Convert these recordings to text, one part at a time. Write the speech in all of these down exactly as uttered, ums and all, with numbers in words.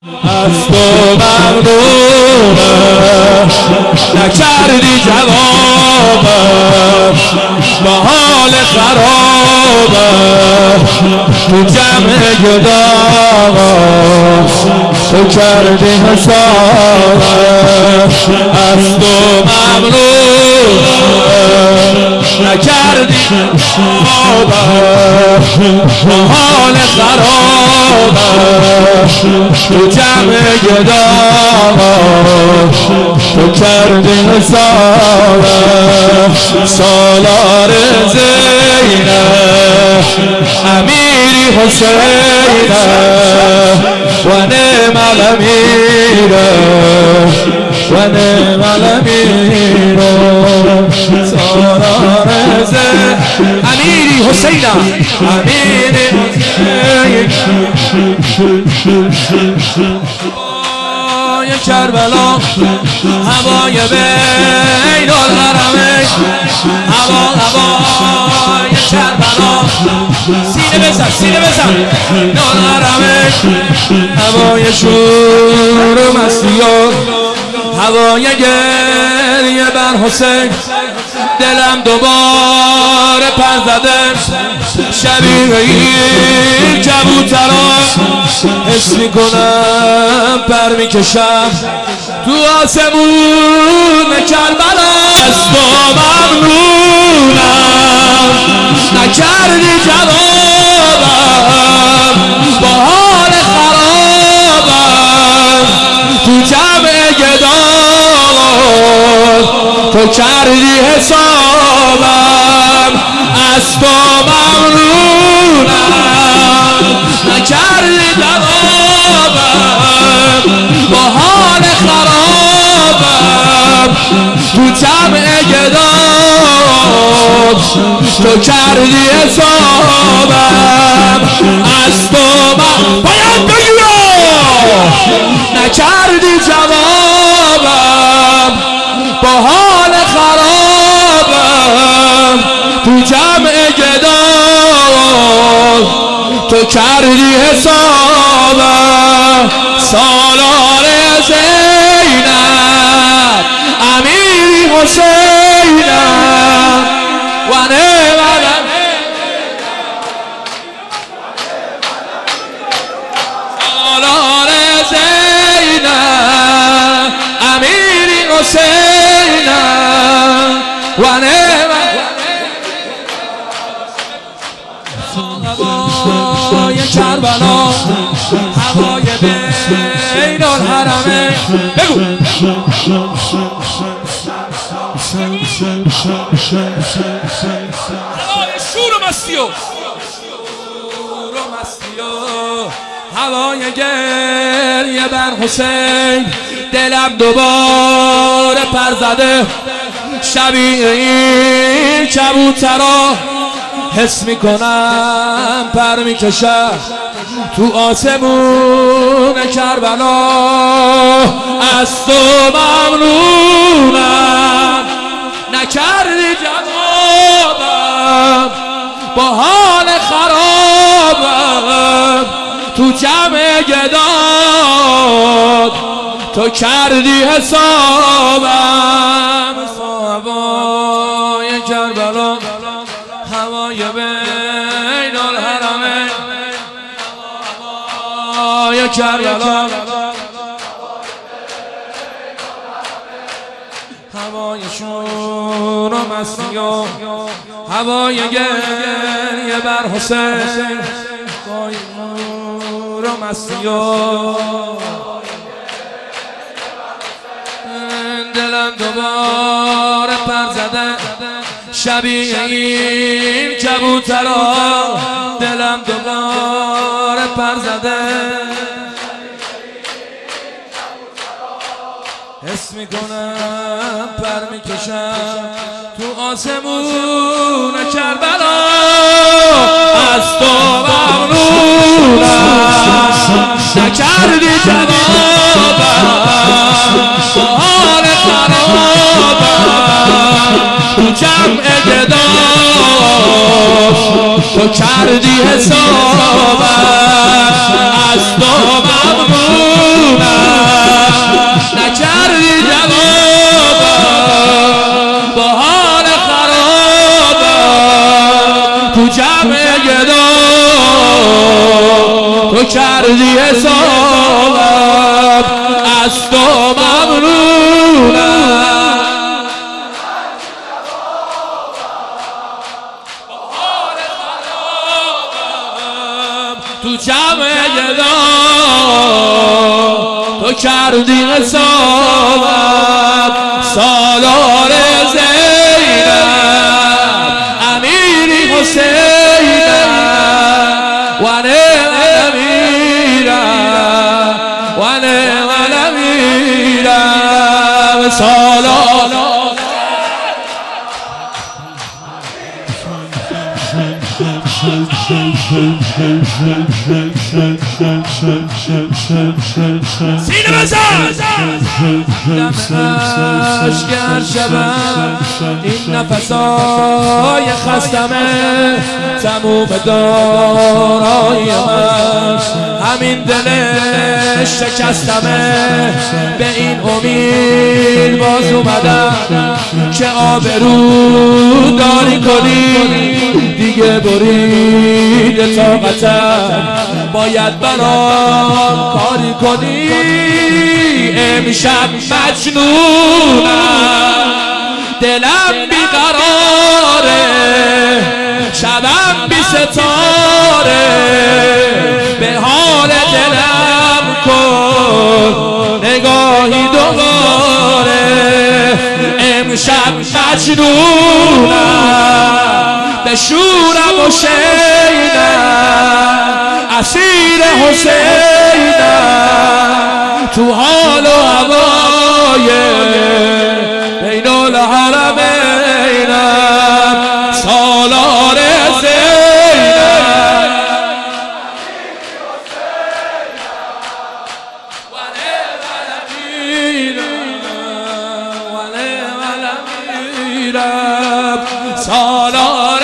از تو ممنونم نکردی جوابم با حال خرابم تو جمع گداغم تو کردی حسابم از تو ممنونم نکردی جوابم با حال خرابم تو جمع گداغم تو کردی حسابم سالار زینب امیری حسینم و نعم الامیرم و نعم الامیرم سالار زینب امیری حسینم امیری حسینم کربلا هوای بین الحرمین هوا هوای کربلا سینه بزن سینه بزن بین الحرمین هوای شور و مستی و هوای گریه بر حسین دلم دوباره پر زده شبیه این کبوتران حس میکنم پر میکشم تو آسمون کربلا از تو ممنونم نکردی جوابم با حال خرابم تو جمع گداغان تو کردی حسابم از تو ممنونم نکردی جوابم با حال خرابم تو جمع گداغان تو کردی حسابم از تو ممنونم باید بگیرم نکردی جوابم با حال خرابم تو جمع گداغان تو کردی حسابم سالار زینب امیری حسینم و نعم سالار زینب امیری حسینم و نعم هوای کربلا هوای بین الحرمین بگو هوای شور و مستی و شور و مستی و هوای گریه بر حسین دلم دوباره پر زده شبیه این کبوترا حس میکنم پر میکشم تو آسمون کربلا از تو ممنونم نکردی جوابم با حال خرابم تو جمع گداغان تو کردی حسابم هوای کربلا هوای بین الحرمین هوای کربلا هوای شور و مستی و هوای گریه بر حسین هوای شور و مستی و دلم دوباره پر زده شبیه این کبوترا دلم دوباره پر زده حس میکنم پر میکشم تو آسمون کربلا از تو ممنونم نکردی جوابم حال خرابم تو جمع گداغان تو کردی حسابم از تو ممنون جمع گدا تو کردی حسابم از تو ممنونم تو جمع گدا تو کردی حسابم سالار زینب امیری حسینم و نعم امیرم و نعم امیرم سالار سینه بزن اشگر شبم این نفسای خستمه تموم دارایی من همین دل شکستمه به این امید باز اومدم که آبرو داری کنی دیگه برید طاقتم باید برام کاری کنی امشب مجنونم دلم بیقراره شبم بی ستاره به حال دلم کن نگاهی دوباره امشب مجنونم به شورم و شیدم اسیر حسینم تو حال و هوای بین الحرمینم سالار زینب و نعم امیرم و نعم امیرم سالار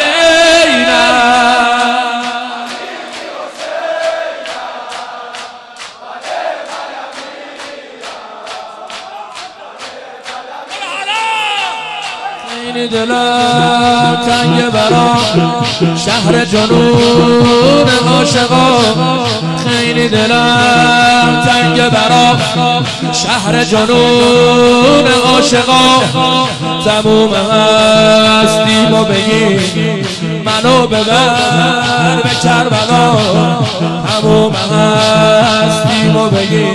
خیلی دلم تنگ برام شهر جنون عاشقا خیلی دلم تنگ برام شهر جنون عاشقا تموم هستیم و بگی منو ببر به کربلا تموم هستیم و بگی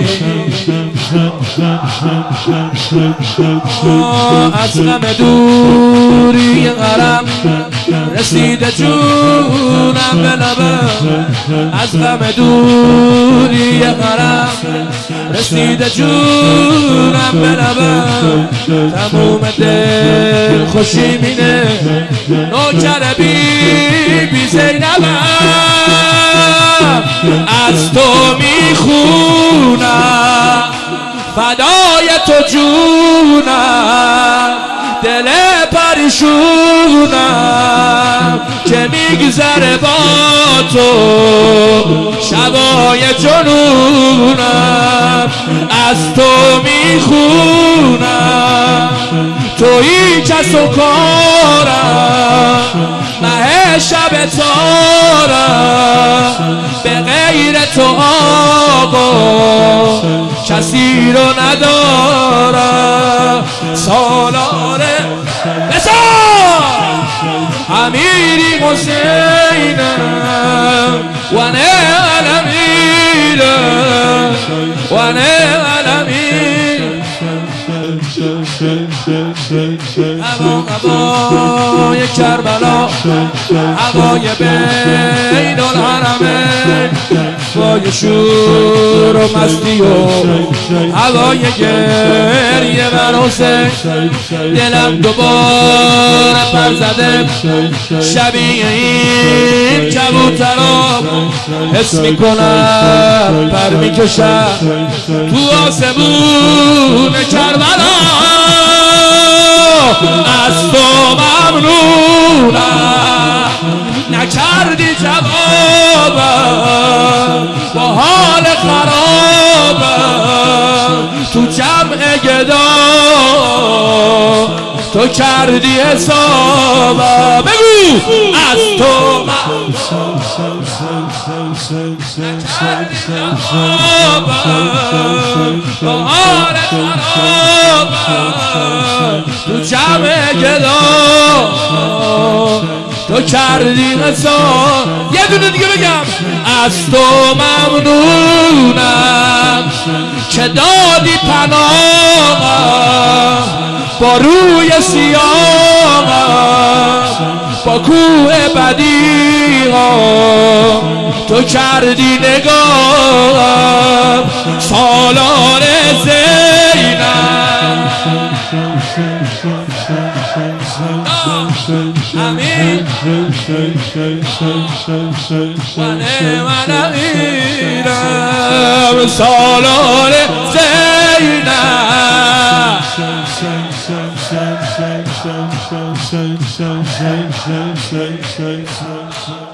از غم دوری غرم رسیده جونم به لبم از غم دوری غرم رسیده جونم به لبم تموم دل خوشی مینه نوکر بی بی زینبم از تو میخونم فدای تو جونم دل پریشونم که میگذره با تو شبای جنونم از تو میخونم تویی کس و کارم مه شب تارم به غیر تو آقا کسی رو ندارم سالار بسار امیری حسینم و نعم امیرم و نعم امیرم هوا هوای کربلا هوای بین الحرمین هوای شور و مستی و هوای گریه بر حسین دلم دوباره پر زده شبیه این کبوترا حس میکنم پر میکشم تو آسمون کربلا از تو ممنونم نکردی جوابم با حال خرابم تو جمع گدا تو کردی حسابم بگو از تو بهار تو جمع گدا تو کردی نسان. یه دونه دیگه بگم از تو ممنونم که دادی پناهم با روی سیاهم با کوه بدیعم تو کردی نگاهم سالار زینم. امین من امیرم سالار زینب.